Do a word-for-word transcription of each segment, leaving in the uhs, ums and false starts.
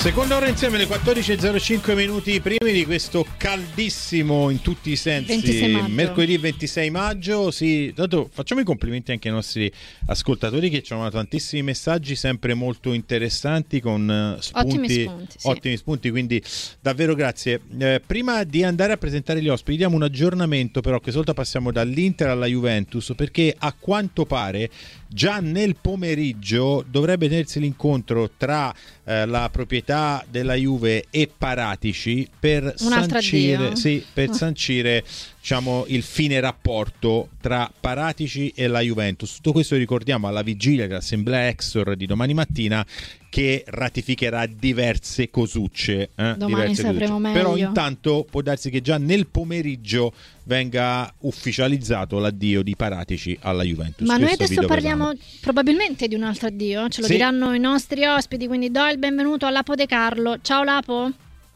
Seconda ora insieme alle quattordici e zero cinque minuti primi di questo caldissimo in tutti i sensi mercoledì ventisei maggio. Sì, tanto facciamo i complimenti anche ai nostri ascoltatori che ci hanno dato tantissimi messaggi sempre molto interessanti con spunti, ottimi spunti, sì. ottimi spunti, quindi davvero grazie. Eh, prima di andare a presentare gli ospiti diamo un aggiornamento, però questa volta passiamo dall'Inter alla Juventus, perché a quanto pare già nel pomeriggio dovrebbe tenersi l'incontro tra eh, la proprietà della Juve e Paratici per sancire, sì, per oh. sancire diciamo il fine rapporto tra Paratici e la Juventus. Tutto questo ricordiamo alla vigilia dell'assemblea Exor di domani mattina, che ratificherà diverse cosucce. Eh? Domani diverse sapremo cosucce. meglio. Però intanto può darsi che già nel pomeriggio venga ufficializzato l'addio di Paratici alla Juventus. Ma questo noi adesso parliamo probabilmente di un altro addio, ce lo sì. diranno i nostri ospiti, quindi do il benvenuto a Lapo De Carlo. Ciao Lapo.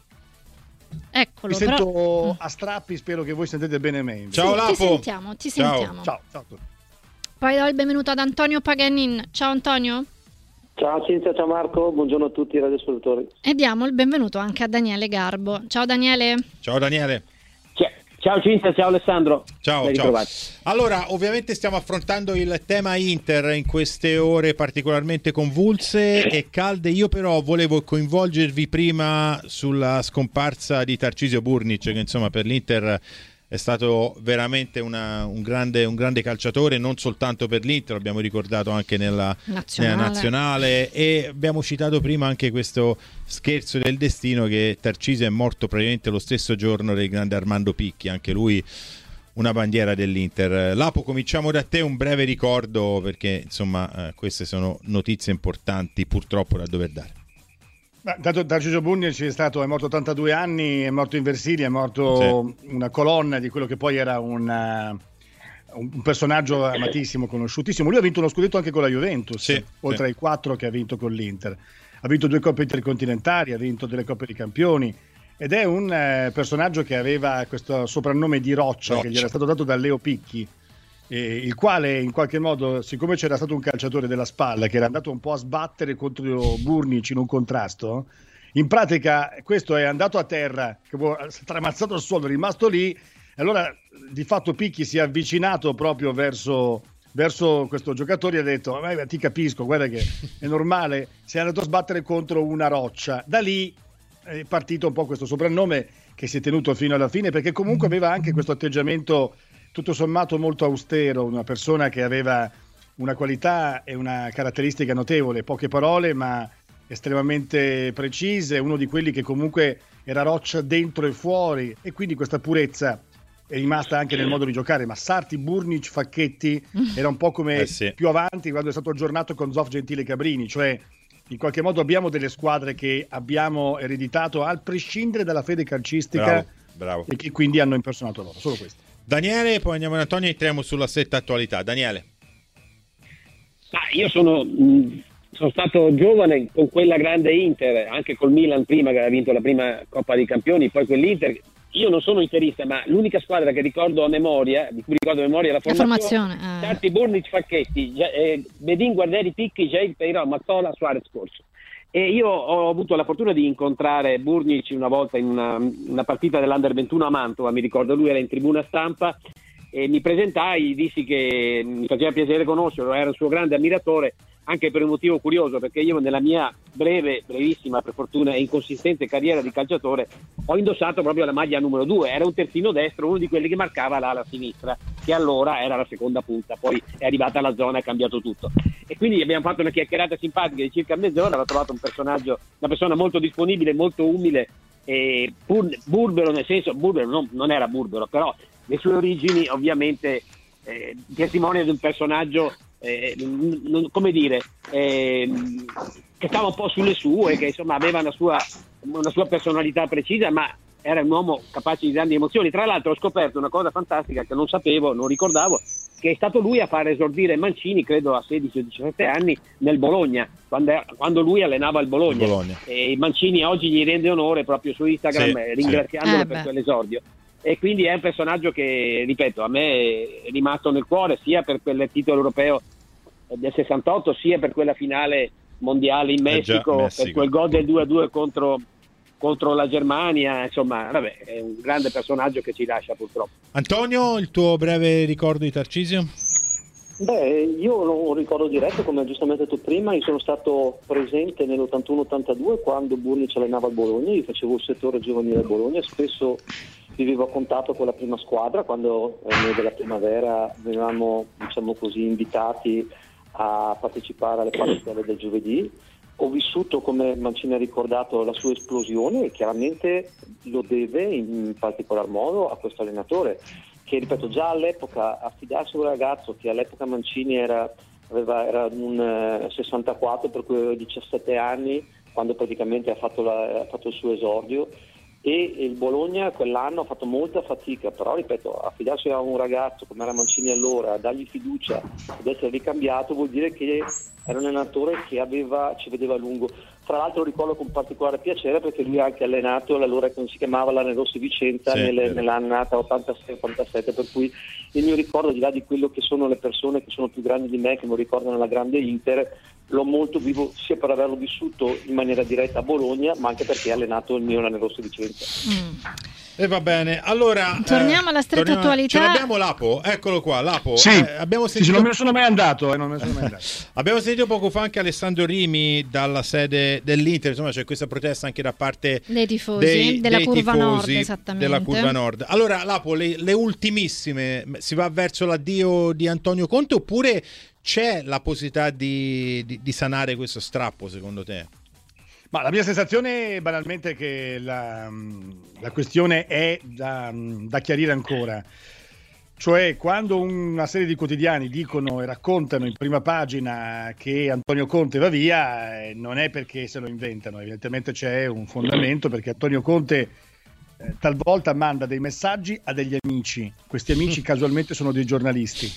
Eccolo. Mi però... sento a strappi, spero che voi sentite bene me. Ciao sì, Lapo. Ti sentiamo, ti ciao. sentiamo. Ciao, ciao. Poi do il benvenuto ad Antonio Paganin. Ciao Antonio. Ciao Cinzia, ciao Marco, buongiorno a tutti i radioascoltatori. E diamo il benvenuto anche a Daniele Garbo. Ciao Daniele. Ciao Daniele. Ciao Cinzia, ciao Alessandro. Ciao, ciao. Allora, ovviamente stiamo affrontando il tema Inter in queste ore particolarmente convulse e calde. Io però volevo coinvolgervi prima sulla scomparsa di Tarcisio Burnic, che insomma per l'Inter è stato veramente una, un, grande, un grande calciatore, non soltanto per l'Inter, l'abbiamo ricordato anche nella nazionale. nella nazionale, e abbiamo citato prima anche questo scherzo del destino che Tarcisio è morto praticamente lo stesso giorno del grande Armando Picchi, anche lui una bandiera dell'Inter. Lapo, cominciamo da te, un breve ricordo, perché insomma eh, queste sono notizie importanti purtroppo da dover dare. Tanto Tarcisio Burnic è stato, è morto a ottantadue anni, è morto in Versilia, è morto sì. una colonna di quello che poi era una, un personaggio amatissimo, conosciutissimo. Lui ha vinto uno scudetto anche con la Juventus, sì, oltre sì. ai quattro che ha vinto con l'Inter. Ha vinto due coppe intercontinentali, ha vinto delle coppe di campioni ed è un eh, personaggio che aveva questo soprannome di Roccia, Roccia. che gli era stato dato da Leo Picchi, eh, il quale in qualche modo, siccome c'era stato un calciatore della spalla che era andato un po' a sbattere contro Burnic in un contrasto, in pratica questo è andato a terra, che si è tramazzato al suolo, è rimasto lì, e allora di fatto Picchi si è avvicinato proprio verso, verso questo giocatore e ha detto: ma ti capisco, guarda che è normale, si è andato a sbattere contro una roccia. Da lì è partito un po' questo soprannome che si è tenuto fino alla fine, perché comunque aveva anche questo atteggiamento tutto sommato molto austero, una persona che aveva una qualità e una caratteristica notevole, poche parole ma estremamente precise, uno di quelli che comunque era Roccia dentro e fuori, e quindi questa purezza è rimasta anche nel modo di giocare. Ma Sarti, Burnic, Facchetti era un po' come eh sì. più avanti quando è stato aggiornato con Zoff, Gentile e Cabrini, cioè in qualche modo abbiamo delle squadre che abbiamo ereditato a prescindere dalla fede calcistica, bravo, bravo. e che quindi hanno impersonato loro, solo questo. Daniele, poi andiamo ad Antonio e entriamo sulla setta attualità. Daniele. Ah, io sono, mh, sono stato giovane con quella grande Inter, anche col Milan prima che aveva vinto la prima Coppa dei Campioni, poi quell'Inter. Io non sono interista, ma l'unica squadra che ricordo a memoria, di cui ricordo a memoria, è la formazione. La formazione. Eh. Sarti, Burnic, Facchetti, eh, Bedin, Guarneri, Picchi, Jair, Peirò, Mazzola, Suarez, Corso. E io ho avuto la fortuna di incontrare Burnic una volta in una, una partita dell'Under ventuno a Mantova, mi ricordo, lui era in tribuna stampa e mi presentai, dissi che mi faceva piacere conoscerlo, era un suo grande ammiratore, anche per un motivo curioso, perché io nella mia breve, brevissima, per fortuna e inconsistente carriera di calciatore ho indossato proprio la maglia numero due, era un terzino destro, uno di quelli che marcava l'ala sinistra, che allora era la seconda punta, poi è arrivata la zona e ha cambiato tutto. E quindi abbiamo fatto una chiacchierata simpatica di circa mezz'ora, l'ho trovato un personaggio, una persona molto disponibile, molto umile, e pur, burbero, nel senso, burbero non, non era burbero, però le sue origini ovviamente eh, testimoniano di un personaggio Eh, non, come dire eh, che stava un po' sulle sue, che insomma aveva una sua, una sua personalità precisa, ma era un uomo capace di grandi emozioni. Tra l'altro ho scoperto una cosa fantastica che non sapevo, non ricordavo, che è stato lui a far esordire Mancini, credo a sedici o diciassette anni, nel Bologna, quando, quando lui allenava il Bologna, Bologna. E Mancini oggi gli rende onore proprio su Instagram, sì, ringraziandolo sì. per Eh quell'esordio. E quindi è un personaggio che, ripeto, a me è rimasto nel cuore, sia per quel titolo europeo del sessantotto, sia per quella finale mondiale in Messico, eh già, Messico. per quel gol del due a due contro, contro la Germania, insomma, vabbè, è un grande personaggio che ci lascia purtroppo. Antonio, il tuo breve ricordo di Tarcisio? Beh, io non ho un ricordo diretto, come giustamente detto prima. Io sono stato presente nell'ottantuno ottantadue quando Burnic allenava il Bologna, io facevo il settore giovanile a Bologna, spesso vivevo a contatto con la prima squadra, quando eh, noi della primavera venivamo, diciamo così, invitati a partecipare alle partite del giovedì. Ho vissuto, come Mancini ha ricordato, la sua esplosione e chiaramente lo deve in particolar modo a questo allenatore, che ripeto, già all'epoca affidarsi a un ragazzo che all'epoca Mancini era, aveva, era un eh, sessantaquattro, per cui aveva diciassette anni quando praticamente ha fatto, la, ha fatto il suo esordio, e il Bologna quell'anno ha fatto molta fatica, però ripeto, affidarsi a un ragazzo come era Mancini allora, dargli fiducia ed essere ricambiato vuol dire che era un allenatore che aveva, ci vedeva a lungo. Fra l'altro lo ricordo con particolare piacere perché lui ha anche allenato l'allora che si chiamava Lanerossi Vicenza, sì, nelle, nell'annata ottantasei ottantasette, per cui il mio ricordo, al di là di quello che sono le persone che sono più grandi di me, che mi ricordano la grande Inter, l'ho molto vivo sia per averlo vissuto in maniera diretta a Bologna, ma anche perché ha allenato il mio Lanerossi Vicenza. Mm. E va bene, allora torniamo eh, alla stretta torniamo, attualità. Ce l'abbiamo Lapo, eccolo qua, Lapo. Sì, eh, abbiamo sentito... sì, non me ne sono mai andato, eh, non me ne sono mai andato. Abbiamo sentito poco fa anche Alessandro Rimi dalla sede dell'Inter, insomma c'è questa protesta anche da parte dei tifosi dei, della dei curva tifosi nord, esattamente. Della curva nord. Allora Lapo, le, le ultimissime, si va verso l'addio di Antonio Conte oppure c'è la possibilità di, di, di sanare questo strappo secondo te? Ma la mia sensazione banalmente è che la, la questione è da, da chiarire ancora. Cioè, quando una serie di quotidiani dicono e raccontano in prima pagina che Antonio Conte va via, eh, non è perché se lo inventano, evidentemente c'è un fondamento, perché Antonio Conte eh, talvolta manda dei messaggi a degli amici. Questi amici casualmente sono dei giornalisti.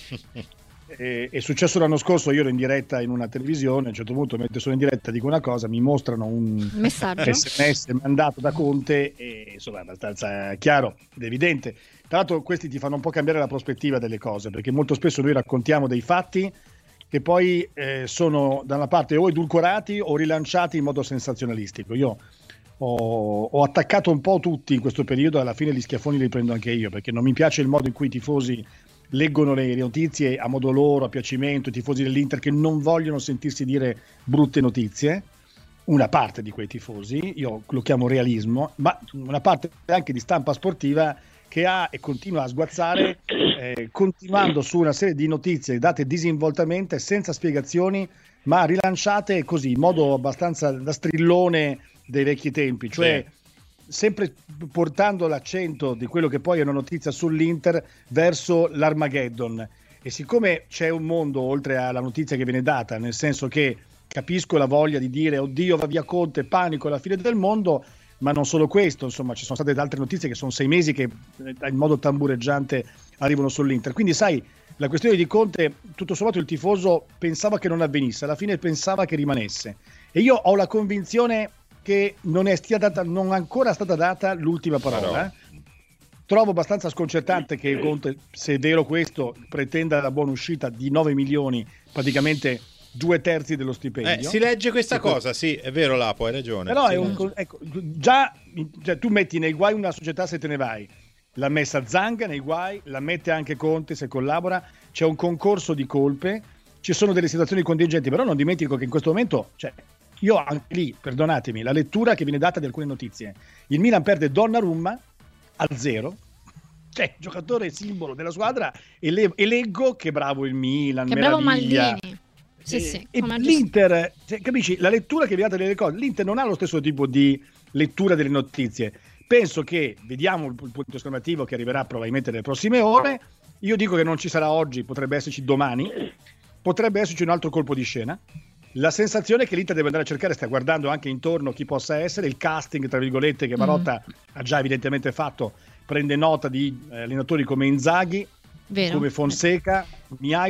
Eh, è successo l'anno scorso, io ero in diretta in una televisione, a un certo punto mentre sono in diretta dico una cosa, mi mostrano un messaggio S M S mandato da Conte e insomma è abbastanza chiaro ed evidente. Tra l'altro questi ti fanno un po' cambiare la prospettiva delle cose, perché molto spesso noi raccontiamo dei fatti che poi eh, sono da una parte o edulcorati o rilanciati in modo sensazionalistico. Io ho, ho attaccato un po' tutti in questo periodo, alla fine gli schiaffoni li prendo anche io, perché non mi piace il modo in cui i tifosi leggono le notizie a modo loro, a piacimento, i tifosi dell'Inter che non vogliono sentirsi dire brutte notizie, una parte di quei tifosi, io lo chiamo realismo, ma una parte anche di stampa sportiva che ha e continua a sguazzare, eh, continuando su una serie di notizie date disinvoltamente, senza spiegazioni, ma rilanciate così, in modo abbastanza da strillone dei vecchi tempi, cioè sì, sempre portando l'accento di quello che poi è una notizia sull'Inter verso l'Armageddon. E siccome c'è un mondo oltre alla notizia che viene data, nel senso che capisco la voglia di dire oddio va via Conte, panico, è la fine del mondo, ma non solo questo, insomma ci sono state altre notizie che sono sei mesi che in modo tambureggiante arrivano sull'Inter. Quindi sai, la questione di Conte, tutto sommato il tifoso pensava che non avvenisse, alla fine pensava che rimanesse. E io ho la convinzione che non è stia data, non ancora stata data l'ultima parola. Eh? Trovo abbastanza sconcertante che Conte, se è vero questo, pretenda la buona uscita di nove milioni, praticamente due terzi dello stipendio. Eh, si legge questa e cosa, poi... sì, è vero Lapo, hai ragione. Però sì. è un, ecco, già cioè, tu metti nei guai una società se te ne vai, l'ha messa Zanga nei guai, la mette anche Conte se collabora, c'è un concorso di colpe, ci sono delle situazioni contingenti, però non dimentico che in questo momento... Cioè, io anche lì, perdonatemi, la lettura che viene data di alcune notizie. Il Milan perde Donnarumma a zero, cioè giocatore simbolo della squadra, e, le, e leggo che bravo il Milan, che meraviglia. Bravo Maldini. Sì, e, sì, e l'Inter, cioè, capisci? La lettura che viene data delle cose, l'Inter non ha lo stesso tipo di lettura delle notizie. Penso che, vediamo il, il punto esclamativo che arriverà probabilmente nelle prossime ore, io dico che non ci sarà oggi, potrebbe esserci domani, potrebbe esserci un altro colpo di scena. La sensazione è che l'Inter deve andare a cercare, sta guardando anche intorno chi possa essere, il casting tra virgolette che Marotta mm. ha già evidentemente fatto, prende nota di eh, allenatori come Inzaghi, Vero. come Fonseca,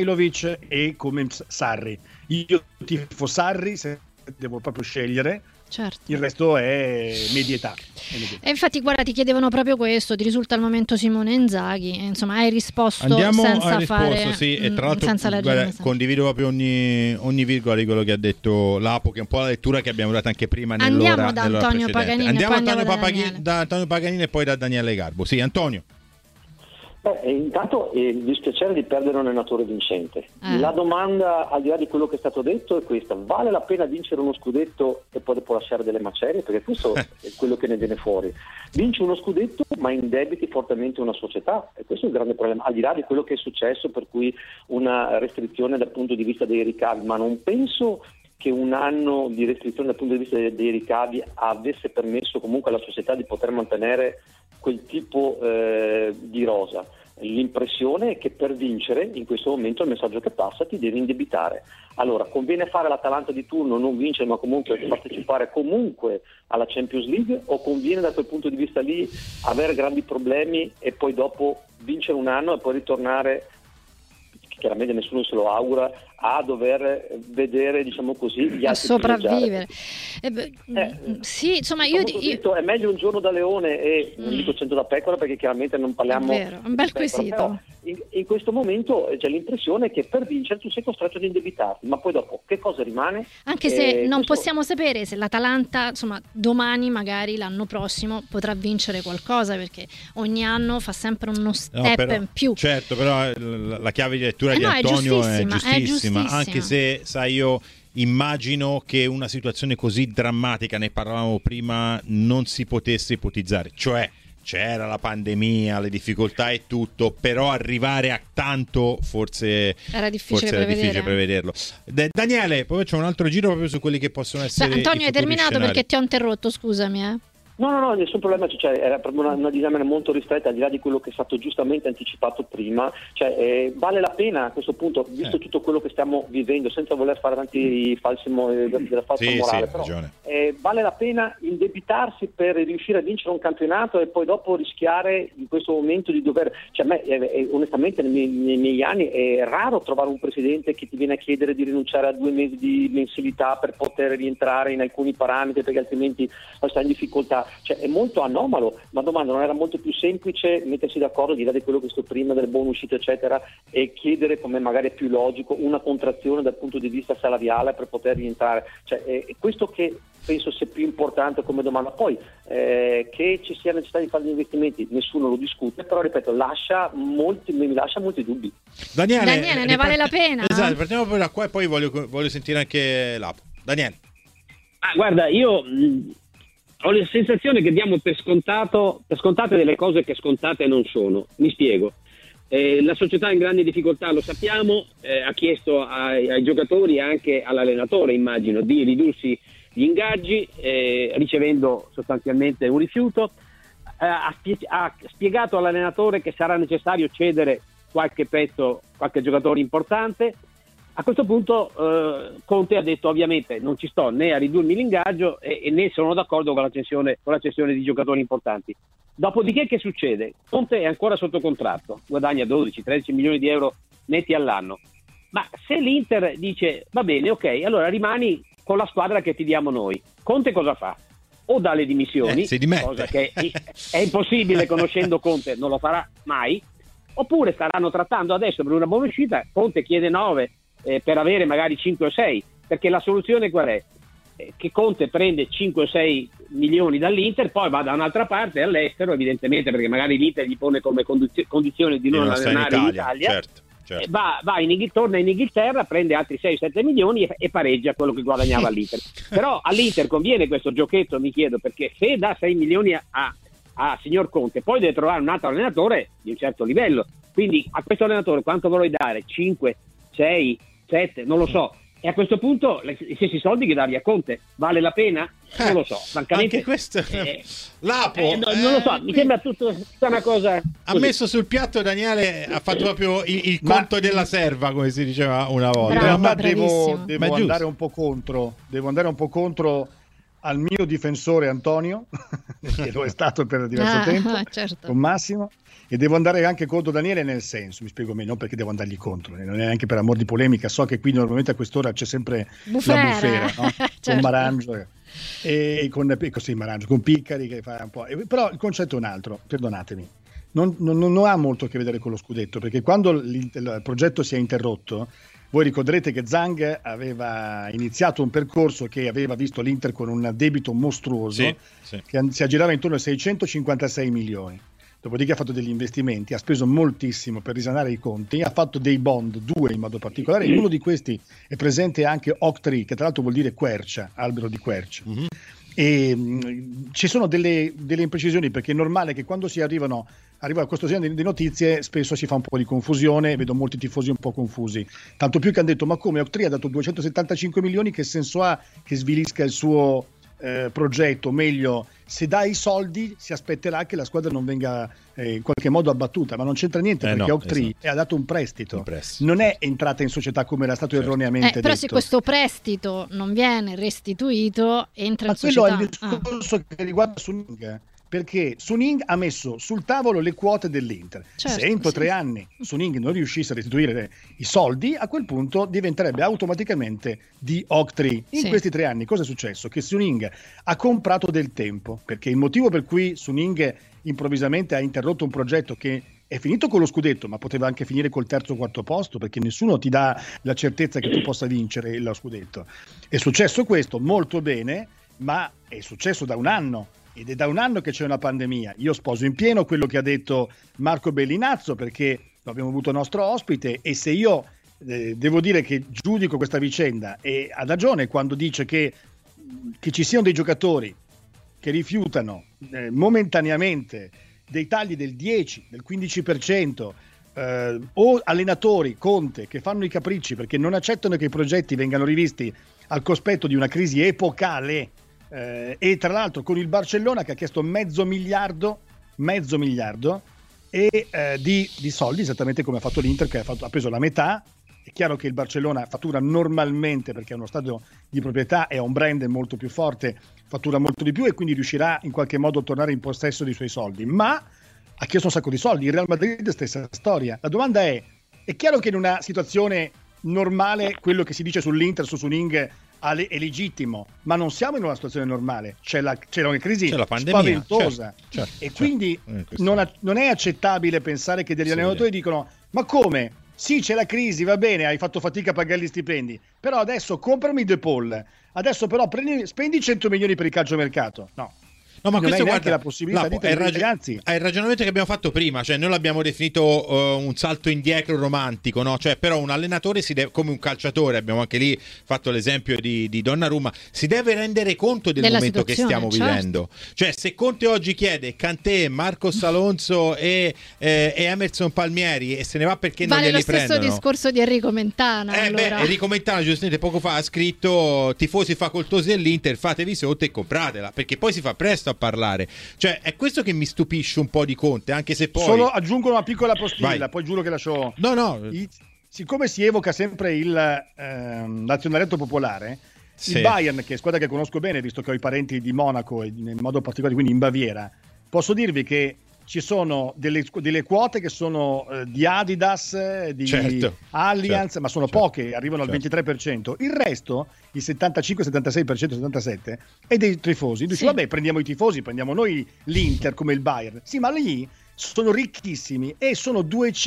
Mihajlovic e come Sarri. Io tifo Sarri se devo proprio scegliere, Certo. Il resto è medietà. E infatti guarda, ti chiedevano proprio questo, ti risulta al momento Simone Inzaghi, e, insomma hai risposto Andiamo senza a risposto, fare sì, e tra mh, l'altro senza leggere guarda, il messaggio. condivido proprio ogni, ogni virgola di quello che ha detto Lapo, che è un po' la lettura che abbiamo dato anche prima nell'ora, Andiamo da nell'ora Antonio precedente. Paganini, Andiamo e da poi Antonio, andiamo da Papaghi- Daniele. da Antonio Paganini e poi da Daniele Garbo. Sì, Antonio. Beh, intanto eh, il dispiacere di perdere un allenatore vincente. Eh. La domanda, al di là di quello che è stato detto, è questa: vale la pena vincere uno scudetto e poi dopo lasciare delle macerie? Perché questo è quello che ne viene fuori. Vinci uno scudetto ma indebiti fortemente una società, e questo è il grande problema, al di là di quello che è successo, per cui una restrizione dal punto di vista dei ricavi, ma non penso che un anno di restrizione dal punto di vista dei, dei ricavi avesse permesso comunque alla società di poter mantenere quel tipo eh, di rosa. L'impressione è che per vincere in questo momento il messaggio che passa: ti devi indebitare. Allora, conviene fare l'Atalanta di turno, non vincere ma comunque partecipare comunque alla Champions League, o conviene da quel punto di vista lì avere grandi problemi e poi dopo vincere un anno e poi ritornare, chiaramente nessuno se lo augura, a dover vedere, diciamo così, gli a altri sopravvivere. Eh, beh, Eh, sì, insomma, io, io... io... è meglio un giorno da leone e non Mm. dico cento da pecora, perché chiaramente non parliamo È vero, un bel di pecora, quesito. però in, in questo momento c'è l'impressione che per vincere tu sei costretto ad indebitarti, ma poi dopo che cosa rimane? Anche se Eh, non questo- possiamo sapere se l'Atalanta, insomma, domani, magari l'anno prossimo, potrà vincere qualcosa, perché ogni anno fa sempre uno No, step però- in più. Certo, però eh, la, la chiave di lettura Eh di no, è Antonio è giustissima, giustissima, è giustissima. anche se, sai, io immagino che una situazione così drammatica, ne parlavamo prima, non si potesse ipotizzare, cioè c'era la pandemia, le difficoltà e tutto, però arrivare a tanto forse Era difficile forse era prevedere. difficile prevederlo. Da- Daniele, poi facciamo un altro giro proprio su quelli che possono Beh, essere Antonio, i hai futuri terminato scenari. perché ti ho interrotto, scusami. Eh. No, no, no, nessun problema, cioè, era proprio una, una dinamica molto ristretta, al di là di quello che è stato giustamente anticipato prima. Cioè, eh, vale la pena a questo punto, visto Eh. tutto quello che stiamo vivendo, senza voler fare tanti falsi mo- della falsa Sì, morale, sì, però, ragione. eh, vale la pena indebitarsi per riuscire a vincere un campionato e poi dopo rischiare in questo momento di dover, cioè a me eh, eh, onestamente nei miei, nei miei anni è raro trovare un presidente che ti viene a chiedere di rinunciare a due mesi di mensilità per poter rientrare in alcuni parametri, perché altrimenti stai in difficoltà. Cioè è molto anomalo. Ma domanda, non era molto più semplice mettersi d'accordo, di là di quello che sto prima del buon uscita eccetera, e chiedere, come magari è più logico, una contrazione dal punto di vista salariale per poter rientrare? Cioè è questo che penso sia più importante come domanda. Poi eh, che ci sia necessità di fare gli investimenti, nessuno lo discute, però ripeto, lascia molti, mi lascia molti dubbi. Daniele, Daniele, ne vale la pena? Esatto, partiamo poi da qua e poi voglio, voglio sentire anche Lapo. Daniele. Ah, guarda, io mh, ho la sensazione che diamo per scontato per scontate delle cose che scontate non sono. Mi spiego. Eh, la società è in grande difficoltà, lo sappiamo, eh, ha chiesto ai, ai giocatori e anche all'allenatore, immagino, di ridursi gli ingaggi, eh, ricevendo sostanzialmente un rifiuto. Eh, ha, spie- ha spiegato all'allenatore che sarà necessario cedere qualche pezzo, qualche giocatore importante. A questo punto eh, Conte ha detto: ovviamente non ci sto né a ridurmi l'ingaggio e, e né sono d'accordo con la cessione, con la cessione di giocatori importanti. Dopodiché che succede? Conte è ancora sotto contratto, guadagna dodici tredici milioni di euro netti all'anno, ma se l'Inter dice va bene, ok, allora rimani con la squadra che ti diamo noi, Conte cosa fa? O dà le dimissioni, Eh, si dimette. cosa che è, è impossibile, conoscendo Conte non lo farà mai, oppure staranno trattando adesso per una buona uscita. Conte chiede nove eh, per avere magari cinque o sei, perché la soluzione qual è? Eh, che Conte prende cinque o sei milioni dall'Inter, poi va da un'altra parte all'estero, evidentemente, perché magari l'Inter gli pone come condizio- condizione di non non sta in allenare in Italia, Italia, certo, certo. eh, va, va in Inghil- torna in Inghilterra, prende altri sei sette milioni e, e pareggia quello che guadagnava all'Inter. Però all'Inter conviene questo giochetto, mi chiedo, perché se dà sei milioni a, a, a signor Conte, poi deve trovare un altro allenatore di un certo livello, quindi a questo allenatore quanto vuoi dare? cinque, sei, sette, non lo so. E a questo punto gli stessi soldi che darli a Conte vale la pena? Non lo so, francamente. Anche questo eh, Lapo, eh, no, non lo so, eh, mi sembra tutto, tutta una cosa ha così. messo sul piatto. Daniele ha fatto proprio il, il Ma- conto della serva, come si diceva una volta. In Bravo, realtà devo, bravissimo. devo Ma è giusto. andare un po' contro, devo andare un po' contro al mio difensore Antonio, che lo è stato per diverso Ah, tempo, certo. con Massimo, e devo andare anche contro Daniele, nel senso, mi spiego meglio, non perché devo andargli contro, non è neanche per amor di polemica, so che qui normalmente a quest'ora c'è sempre Bufera. la bufera, no? Certo. Con Maranzo. e con così Marangio, con Piccari che fa un po'. Però il concetto è un altro, perdonatemi. Non, non, non ha molto a che vedere con lo scudetto, perché quando il progetto si è interrotto, voi ricorderete che Zhang aveva iniziato un percorso che aveva visto l'Inter con un debito mostruoso, sì, sì. che si aggirava intorno ai seicentocinquantasei milioni. Dopodiché ha fatto degli investimenti, ha speso moltissimo per risanare i conti, ha fatto dei bond, due in modo particolare, in uno di questi è presente anche Octree, che tra l'altro vuol dire quercia, albero di quercia. Mm-hmm. E mh, ci sono delle, delle imprecisioni, perché è normale che quando si arrivano arriva a questo genere di, di notizie spesso si fa un po' di confusione, vedo molti tifosi un po' confusi, tanto più che hanno detto: ma come, Octree ha dato duecentosettantacinque milioni, che senso ha che svilisca il suo eh, progetto? Meglio, se dà i soldi si aspetterà che la squadra non venga eh, in qualche modo abbattuta, ma non c'entra niente, eh perché no, Octree esatto. ha dato un prestito, un prestito, non è entrata in società come era stato certo. erroneamente eh, però detto. Se questo prestito non viene restituito, entra ma in società. Ma quello è il discorso ah. che riguarda Suning, perché Suning ha messo sul tavolo le quote dell'Inter. Certo, se entro sì. tre anni Suning non riuscisse a restituire i soldi, a quel punto diventerebbe automaticamente di Octree. In sì. questi tre anni cosa è successo? Che Suning ha comprato del tempo, perché il motivo per cui Suning improvvisamente ha interrotto un progetto che è finito con lo scudetto, ma poteva anche finire col terzo o quarto posto, perché nessuno ti dà la certezza che tu possa vincere lo scudetto. È successo questo molto bene, ma è successo da un anno. Ed è da un anno che c'è una pandemia. Io sposo in pieno quello che ha detto Marco Bellinazzo, perché lo abbiamo avuto nostro ospite, e se io eh, devo dire che giudico questa vicenda, e ha ragione quando dice che, che ci siano dei giocatori che rifiutano eh, momentaneamente dei tagli del dieci, del quindici per cento, eh, o allenatori, Conte, che fanno i capricci perché non accettano che i progetti vengano rivisti al cospetto di una crisi epocale. Eh, e tra l'altro con il Barcellona che ha chiesto mezzo miliardo mezzo miliardo e, eh, di, di soldi, esattamente come ha fatto l'Inter, che ha, fatto, ha preso la metà. È chiaro che il Barcellona fattura normalmente, perché è uno stadio di proprietà e ha un brand molto più forte, fattura molto di più e quindi riuscirà in qualche modo a tornare in possesso dei suoi soldi, ma ha chiesto un sacco di soldi. Il Real Madrid stessa storia. La domanda è: è chiaro che in una situazione normale quello che si dice sull'Inter, su Suning è legittimo, ma non siamo in una situazione normale, c'è, la, c'è una crisi c'è la pandemia, spaventosa, certo, certo, e certo, quindi certo. Non, non è accettabile pensare che degli sì, allenatori dicono: ma come? Sì, c'è la crisi, va bene, hai fatto fatica a pagare gli stipendi, però adesso comprami De Paul, adesso però prendi, spendi cento milioni per il calciomercato. No. No, ma non questo guarda, la possibilità Lapo, di è, raggi- ragazzi, è il ragionamento che abbiamo fatto prima, cioè noi l'abbiamo definito uh, un salto indietro romantico, no? Cioè, però un allenatore si deve, come un calciatore, abbiamo anche lì fatto l'esempio di, di Donnarumma, si deve rendere conto del Della momento che stiamo certo. vivendo. Cioè, se Conte oggi chiede Kanté, Marcos Alonso e, eh, e Emerson Palmieri e se ne va perché vale non glieli prendono. Vale lo stesso discorso di Enrico Mentana. Eh allora. beh, Enrico Mentana giustamente poco fa ha scritto: tifosi facoltosi dell'Inter, fatevi sotto e compratela, perché poi si fa presto a parlare. Cioè, è questo che mi stupisce un po' di Conte, anche se poi... Solo aggiungo una piccola postilla, Vai. poi giuro che lascio... No, no. I... Siccome si evoca sempre il eh, nazionaletto popolare, sì. il Bayern, che è squadra che conosco bene, visto che ho i parenti di Monaco e in modo particolare quindi in Baviera, posso dirvi che ci sono delle, delle quote che sono eh, di Adidas, di certo, Allianz, certo, ma sono certo, poche, arrivano certo. al ventitré per cento. Il resto, il settantacinque settantasei per cento, settantasette per cento, è dei tifosi. Dici, sì. vabbè, prendiamo i tifosi, prendiamo noi l'Inter come il Bayern. Sì, ma lì sono ricchissimi e sono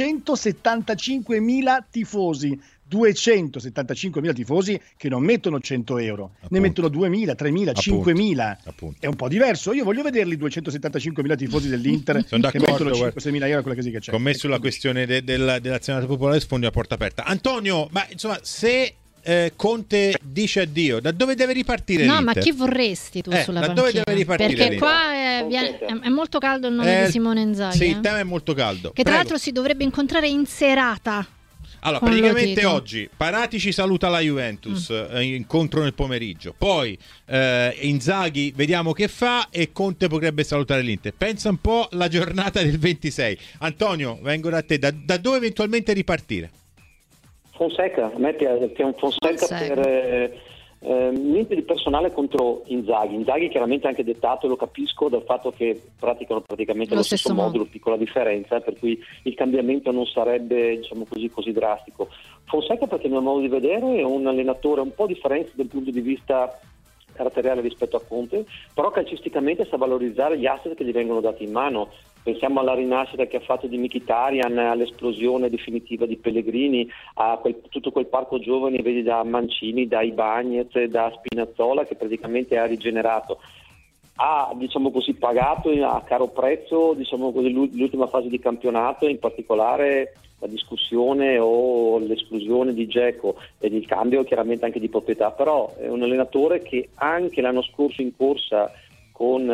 duecentosettantacinquemila tifosi. duecentosettantacinquemila tifosi che non mettono cento euro, appunto. Ne mettono duemila, tremila, appunto. cinquemila. Appunto. È un po' diverso. Io voglio vederli duecentosettantacinquemila tifosi dell'Inter che mettono cinque sei mila euro, quella che c'è. Con me sulla questione de- del, dell'azionariato popolare sfondi a porta aperta. Antonio, ma insomma, se eh, Conte dice addio, da dove deve ripartire no, l'Inter? Ma chi vorresti tu eh, sulla da panchina? Dove deve ripartire Perché l'Inter? qua è, viene, è molto caldo il nome eh, di Simone Inzaghi. Sì, eh? il tema è molto caldo. Che tra Prego. l'altro si dovrebbe incontrare in serata. Allora, praticamente oggi Paratici saluta la Juventus, mm. eh, incontro nel pomeriggio. Poi eh, Inzaghi vediamo che fa e Conte potrebbe salutare l'Inter. Pensa un po' alla giornata del ventisei. Antonio, vengo da te. Da, da dove eventualmente ripartire? Fonseca, a me piace un Fonseca, Fonseca. per... Eh... Eh, niente di personale contro Inzaghi. Inzaghi chiaramente anche dettato, lo capisco, dal fatto che praticano praticamente lo, lo stesso, stesso modulo, piccola differenza, per cui il cambiamento non sarebbe, diciamo così, così drastico. Fonseca, perché nel mio modo di vedere, è un allenatore un po' differente dal punto di vista caratteriale rispetto a Conte, però calcisticamente sa valorizzare gli asset che gli vengono dati in mano. Pensiamo alla rinascita che ha fatto di Mkhitaryan, all'esplosione definitiva di Pellegrini, a quel, tutto quel parco giovani, vedi, da Mancini, da Ibañez, da Spinazzola, che praticamente ha rigenerato. Ha, diciamo così, pagato a caro prezzo, diciamo così, l'ultima fase di campionato, in particolare la discussione o l'esclusione di Dzeko e il cambio chiaramente anche di proprietà, però è un allenatore che anche l'anno scorso in corsa con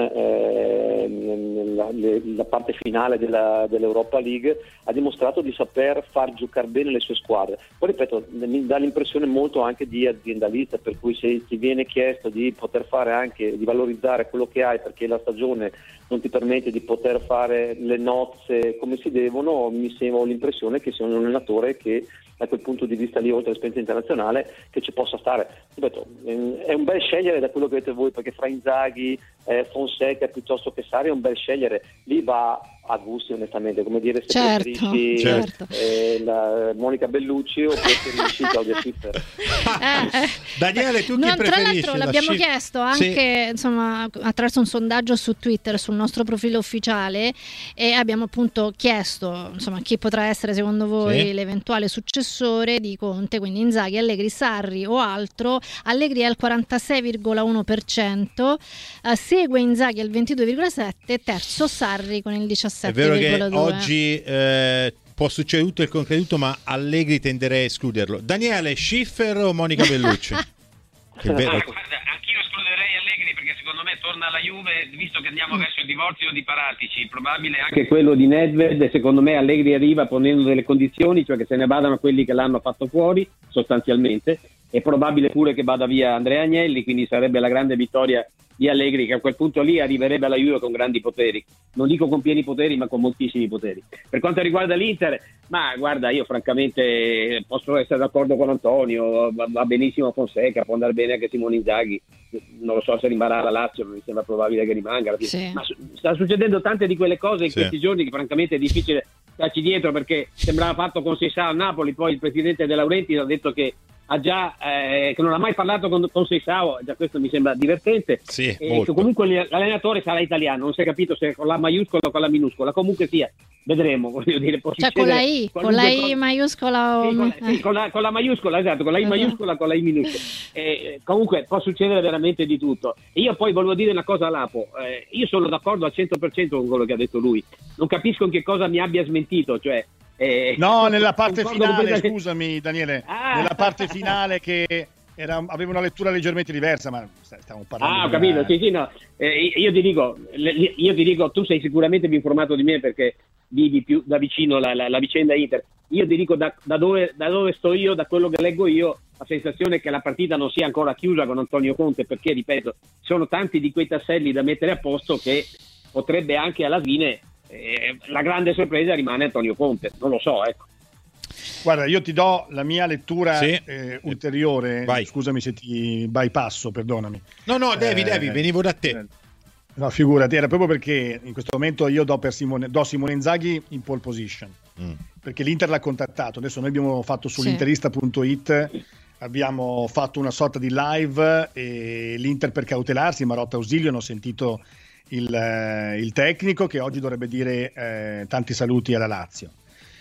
eh, la, la parte finale della, dell'Europa League ha dimostrato di saper far giocare bene le sue squadre. Poi ripeto, mi dà l'impressione molto anche di aziendalista, per cui se ti viene chiesto di poter fare anche, di valorizzare quello che hai perché la stagione non ti permette di poter fare le nozze come si devono, mi sembra, ho l'impressione che sia un allenatore che da quel punto di vista lì, oltre all'esperienza internazionale, che ci possa stare. Ripeto, è un bel scegliere da quello che vedete voi, perché fra Inzaghi, eh, Fonseca piuttosto che Sarri è un bel scegliere. Lì va a gusti, onestamente, come dire, se certo, preferisci certo. Eh, la Monica Bellucci o preferisci Claudia Schiffer. Eh, eh. Daniele, tu chi non, preferisci? Tra l'altro l'abbiamo Schiffer? chiesto anche sì. insomma, attraverso un sondaggio su Twitter, sul nostro profilo ufficiale, e abbiamo appunto chiesto insomma, chi potrà essere secondo voi sì. l'eventuale successore di Conte, quindi Inzaghi, Allegri, Sarri o altro. Allegri è al quarantasei virgola uno per cento, uh, segue Inzaghi al ventidue virgola sette per cento, terzo Sarri con il diciassette virgola due. È vero che oggi eh, può succedere tutto il concreto, ma Allegri tenderei a escluderlo. Daniele, Schiffer o Monica Bellucci? Che vero. Ah, guarda, anch'io escluderei Allegri, perché secondo me torna alla Juve, visto che andiamo verso il divorzio di Paratici, probabile anche quello di Nedved. Secondo me Allegri arriva ponendo delle condizioni, cioè che se ne vadano quelli che l'hanno fatto fuori sostanzialmente. È probabile pure che vada via Andrea Agnelli, quindi sarebbe la grande vittoria di Allegri, che a quel punto lì arriverebbe alla Juve con grandi poteri, non dico con pieni poteri ma con moltissimi poteri. Per quanto riguarda l'Inter, ma guarda, io francamente posso essere d'accordo con Antonio, va, va benissimo Fonseca, può andare bene anche Simone Inzaghi, non lo so se rimarrà la Lazio, non mi sembra probabile che rimanga, sì. Ma sta succedendo tante di quelle cose in sì. questi giorni che francamente è difficile starci dietro, perché sembrava fatto con Seisà a Napoli, poi il presidente De Laurentiis ha detto che ha già eh, che non ha mai parlato con, con Seisao, già questo mi sembra divertente. Sì, e comunque l'allenatore sarà italiano, non si è capito se con la maiuscola o con la minuscola, comunque sia, vedremo, voglio dire, può cioè con la I, con la I cosa. maiuscola o... sì, con, la, sì, con, la, con la maiuscola, esatto, con la I maiuscola, con la I minuscola. Eh, comunque può succedere veramente di tutto. E io poi volevo dire una cosa a Lapo, eh, io sono d'accordo al cento per cento con quello che ha detto lui, non capisco in che cosa mi abbia smentito, cioè Eh, no, nella parte finale, scusami Daniele, ah, nella parte finale che era, aveva una lettura leggermente diversa, ma stiamo parlando. Ah, ho capito, una... sì, sì, no. Eh, io ti dico, io ti dico, tu sei sicuramente più informato di me perché vivi più da vicino la, la, la vicenda Inter. Io ti dico da, da, dove, da dove sto io, da quello che leggo io, la sensazione è che la partita non sia ancora chiusa con Antonio Conte, perché, ripeto, sono tanti di quei tasselli da mettere a posto che potrebbe anche alla fine... Eh, la grande sorpresa rimane Antonio Conte, non lo so, ecco. Guarda, io ti do la mia lettura sì. eh, ulteriore. Vai. Scusami se ti bypasso, perdonami. No, no, devi, eh, devi, venivo da te. No, figurati, era proprio perché in questo momento io do per Simone, do Simone Inzaghi in pole position, mm. perché l'Inter l'ha contattato. Adesso noi abbiamo fatto sull'interista punto it, abbiamo fatto una sorta di live e l'Inter, per cautelarsi, Marotta Ausilio, hanno sentito Il, il tecnico che oggi dovrebbe dire eh, tanti saluti alla Lazio.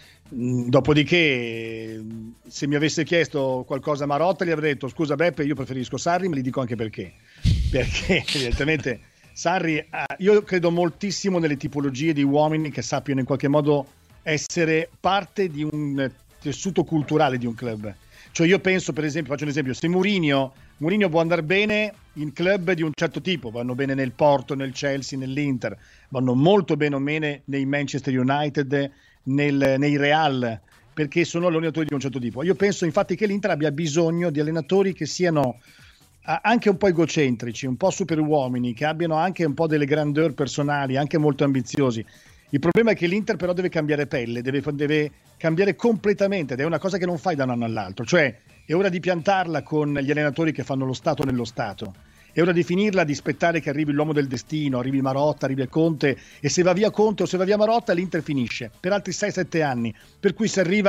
Dopodiché, se mi avesse chiesto qualcosa Marotta, gli avrei detto: scusa Beppe, io preferisco Sarri, me li dico anche perché. Perché evidentemente Sarri, eh, io credo moltissimo nelle tipologie di uomini che sappiano in qualche modo essere parte di un tessuto culturale di un club. Cioè io penso, per esempio, faccio un esempio, se Mourinho Mourinho può andare bene in club di un certo tipo, vanno bene nel Porto, nel Chelsea, nell'Inter, vanno molto bene o meno nei Manchester United, nel, nei Real, perché sono allenatori di un certo tipo. Io penso infatti che l'Inter abbia bisogno di allenatori che siano anche un po' egocentrici, un po' superuomini, che abbiano anche un po' delle grandeur personali, anche molto ambiziosi. Il problema è che l'Inter però deve cambiare pelle, deve, deve cambiare completamente, ed è una cosa che non fai da un anno all'altro, cioè è ora di piantarla con gli allenatori che fanno lo Stato nello Stato, è ora di finirla di aspettare che arrivi l'uomo del destino, arrivi Marotta, arrivi Conte, e se va via Conte o se va via Marotta l'Inter finisce per altri sei sette anni, per cui se arriva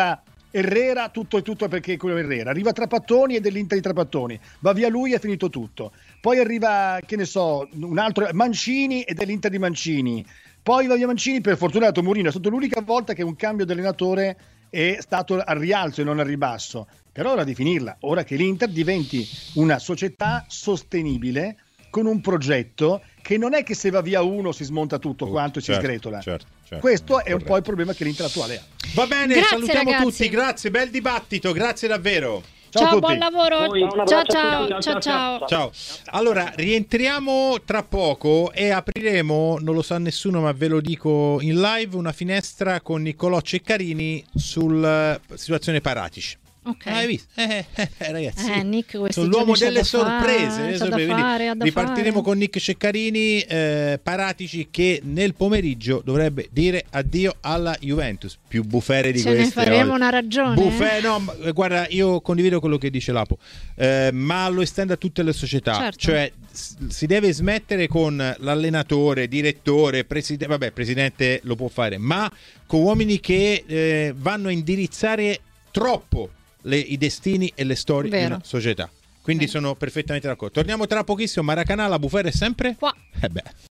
Herrera, tutto e tutto perché quello è Herrera. Arriva Trapattoni e dell'Inter di Trapattoni, va via lui e è finito tutto. Poi arriva, che ne so, un altro Mancini e dell'Inter di Mancini. Poi va via Mancini, per fortuna è andato Mourinho. È stata l'unica volta che un cambio di allenatore è stato al rialzo e non al ribasso. Però è ora di finirla, ora che l'Inter diventi una società sostenibile con un progetto che non è che se va via uno si smonta tutto Oh, quanto e certo, si sgretola. certo, certo, Questo è corretto. un po' il problema che l'Inter attuale ha. Va bene, Grazie, salutiamo ragazzi. tutti, grazie, bel dibattito, grazie davvero. Ciao, Ciao, a tutti. buon lavoro. Poi- Ciao, Un abbraccio ciao, a tutti. ciao, ciao. Ciao. Allora, rientriamo tra poco e apriremo, non lo sa nessuno, ma ve lo dico in live, una finestra con Niccolò Ceccarini sulla situazione Paratici. Ok. Hai visto? Eh, eh, eh, ragazzi, Eh, Nick, questi sono l'uomo giorni c'ha delle da sorprese. fare, delle c'ha da sorprese. Quindi fare, ha da ripartiremo fare. con Nick Ceccarini, eh, Paratici che nel pomeriggio dovrebbe dire addio alla Juventus. Più bufere di Ce ne queste faremo oggi. una ragione. Bufere, no, ma, eh, guarda, io condivido quello che dice Lapo, eh, ma lo estende a tutte le società. Certo. Cioè, s- si deve smettere con l'allenatore, direttore, presidente, vabbè, presidente lo può fare, ma con uomini che eh, vanno a indirizzare troppo le- i destini e le storie Vero. di una società. Quindi Vero. sono perfettamente d'accordo. Torniamo tra pochissimo. Maracanà, la bufera è sempre Qua. Eh beh.